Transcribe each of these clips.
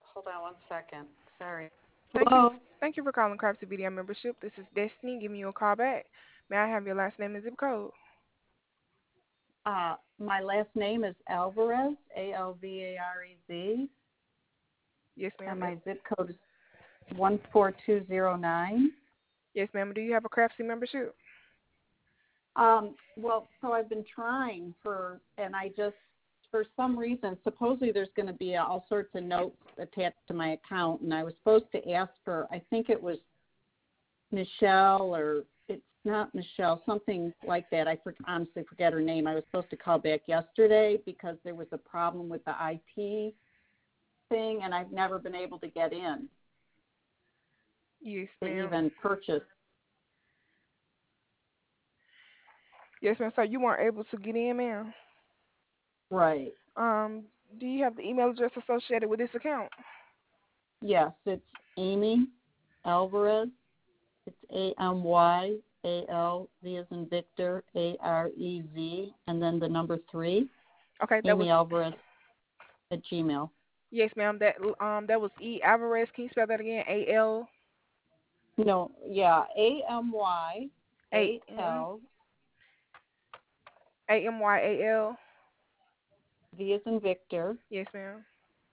Hold on one second. Sorry. Thank you. Hello. Thank you for calling Craftsy BDM membership. This is Destiny. Give me your call back. May I have your last name and zip code? My last name is Alvarez, Alvarez, Yes, and ma'am. my zip code is 14209. Yes, ma'am. Do you have a Craftsy membership? Well, so I've been trying and I just, for some reason, supposedly there's going to be all sorts of notes attached to my account, and I was supposed to ask for, I think it was Michelle, or it's not Michelle, something like that. Honestly forget her name. I was supposed to call back yesterday because there was a problem with the IP thing, and I've never been able to get in Yes, to ma'am. even purchase. Yes, ma'am. So you weren't able to get in, ma'am. Right. Um, do you have the email address associated with this account? Yes, it's Amy Alvarez. It's AMYAL, V as in Victor, AREZ, and then the number 3, Okay, that was Amy Alvarez at Gmail. yes, ma'am. That was E Alvarez. Can you spell that again? No, yeah, AMYAL, A AMYAL. V as in Victor, Yes, ma'am.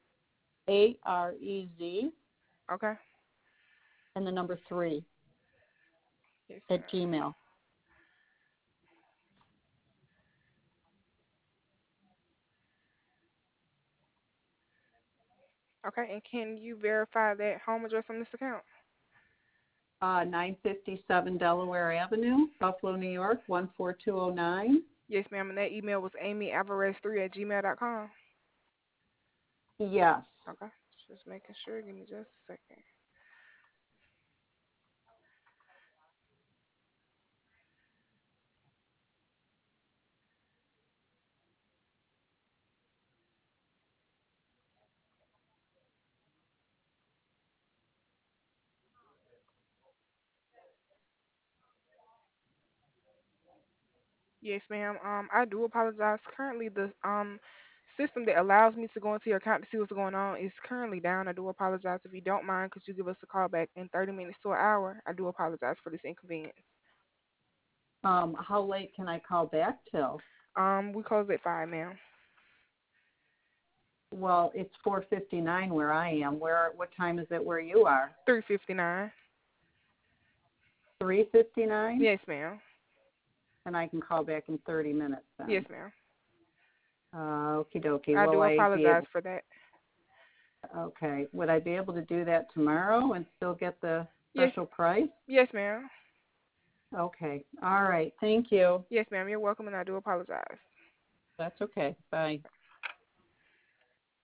AREZ, Okay. and the number 3 Yes, at ma'am. Gmail. Okay, and can you verify that home address on this account? 957 Delaware Avenue, Buffalo, New York, 14209. Yes, ma'am. And that email was amyalvarez3@gmail.com. Yes. Okay. Just making sure. Give me just a second. Yes, ma'am. I do apologize. Currently, the system that allows me to go into your account to see what's going on is currently down. I do apologize. If you don't mind, could you give us a call back in 30 minutes to an hour? I do apologize for this inconvenience. How late can I call back till? We close at 5, ma'am. Well, it's 4:59 where I am. What time is it where you are? 3:59. 3:59, Yes, ma'am. and I can call back in 30 minutes Yes, then. ma'am. Okie dokie. I Will do I be apologize able? for that. Okay. Would I be able to do that tomorrow and still get the Yes, special price? yes, ma'am. Okay. All right. Thank you. Yes, ma'am. You're welcome, and I do apologize. That's okay. Bye.